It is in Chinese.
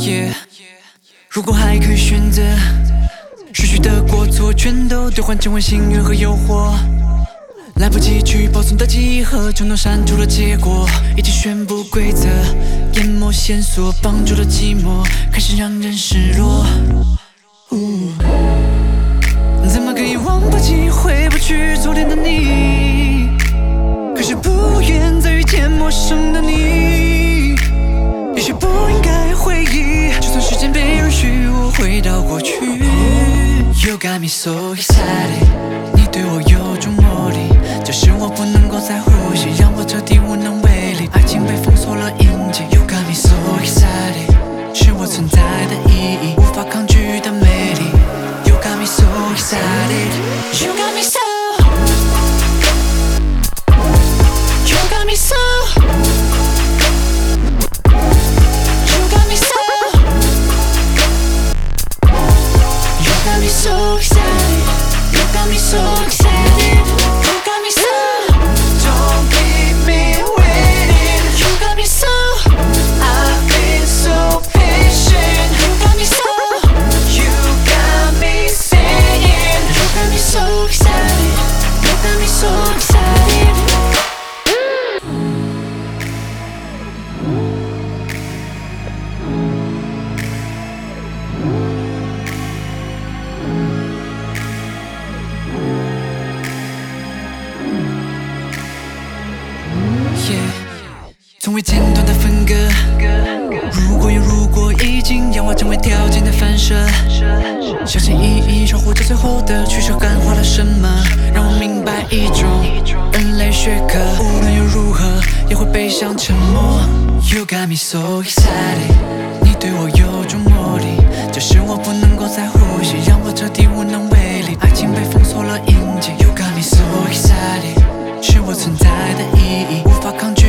Yeah， 如果还可以选择，失去的过错全都兑换成为幸运和诱惑。来不及去保存的记忆和冲动删除了结果，已经宣布规则，淹没线索，绑住了寂寞，开始让人失落。怎么可以忘不记，回不去昨天的你？可是不愿再遇见陌生的你。也许不应该回忆，就算时间被允许，我回到过去。You got me so excited， 你对我有种魔力，这使我不能够再呼吸，让我彻底无能为力。爱情被封锁了印记。You got me so excited， 是我存在的意义，无法抗拒的美丽。You got me so excited， You got me so， You got me so。So excited, you got me so excited, you got me so. Don't keep me waiting, you got me so. I've been so patient, you got me so. You got me saying, you got me so excited, you got me so excited. Yeah， 从未间断的分割，如果有如果，已经演化成为条件的反射。小心翼翼守护着最后的取舍，感化了什么？让我明白一种人类学科，无论又如何，也会背上沉默。You got me so excited， 你对我有种魔力，这使我不能够再呼吸，让我彻底无能为力。爱情被封锁了印记。You got me so excited， 是我存在的意义，无法抗拒。